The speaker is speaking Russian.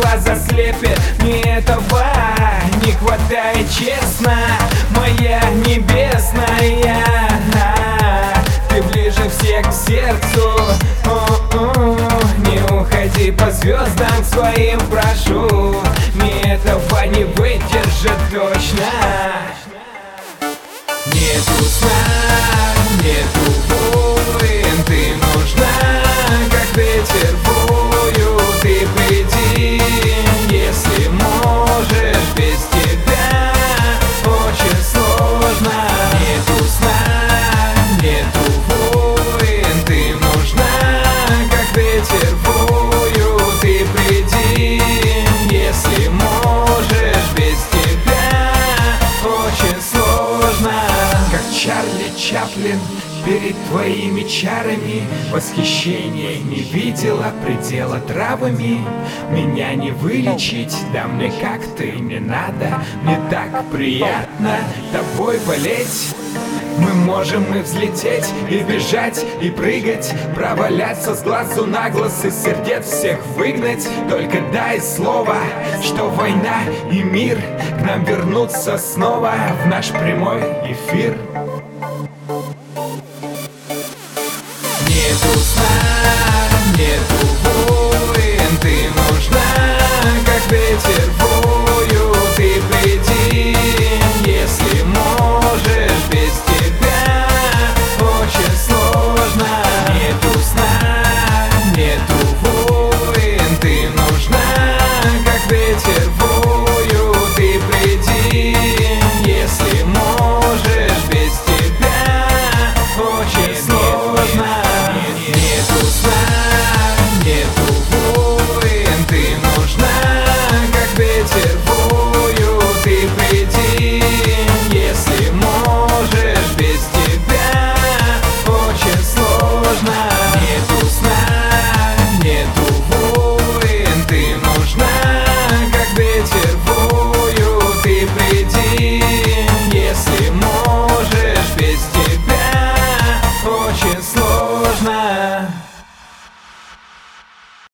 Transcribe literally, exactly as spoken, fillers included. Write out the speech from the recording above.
глаза слепят. Мне этого не хватает, честно, моя небесная. Ты ближе всех к сердцу. О-о-о. Не уходи по звездам своим, прошу. Мне этого не выдержит точно. Нету сна, нету войн, ты нужна, как ветер бою. Ты приди, если можешь, без тебя очень сложно. Нету сна, нету войн, ты нужна, как ветер бою. Ты приди, если можешь, без тебя очень сложно. Как Чарли Чаплин перед твоими чарами, восхищение не видела предела травами. Меня не вылечить, да мне как-то и не надо. Мне так приятно тобой болеть. Мы можем и взлететь, и бежать, и прыгать, проваляться с глазу на глаз и сердец всех выгнать. Только дай слово, что война и мир к нам вернутся снова в наш прямой эфир. Нету сна, нету